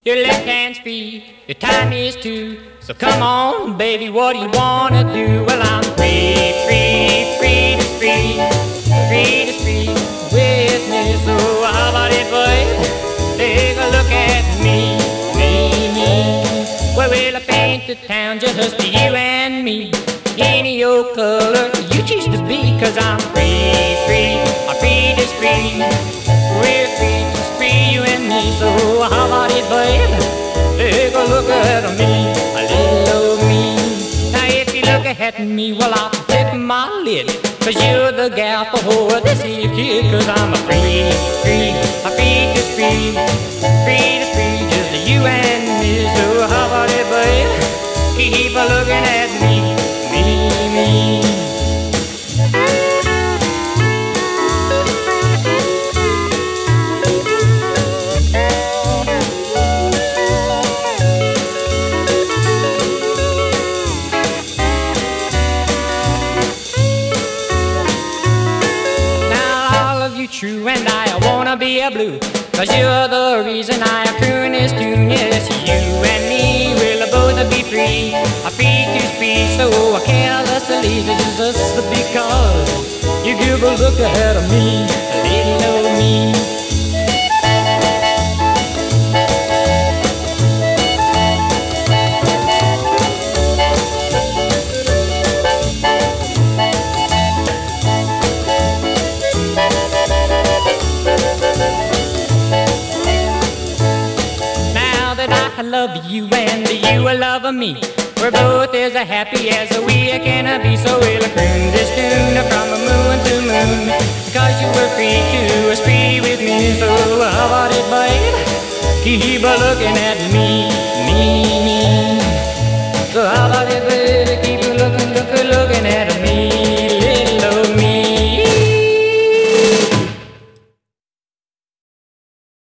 Your left hand's free, your time is too. So come on, baby, what do you wanna do? Well, I'm free, free, free to free, free to free with me. So how about it, boy? Take a look at me, me. Well, I paint the town just for you and me. Any old color you choose to be, 'cause I'm free, free, I'm free to free. We're free to free, you and me. So how about it, babe? Take a look at me, a little old me. Now if you look at me, well, I'll flip my lid, 'cause you're the gal for this here kid. 'Cause I'm a free, free, a free to free, free to free, just you and me. So how about it, babe? Keep a looking at me, me. True, and I wanna be a blue, 'cause you're the reason I croon this tune. Yes, you and me will both be free, free to speak. So carelessly, just because you give a look at me, a little old me. I love you and you love me. We're both as happy as we can be. So we'll croon this tune from moon to moon, 'cause you were free to spree with me. So how about it, babe? Keep a looking at me, me.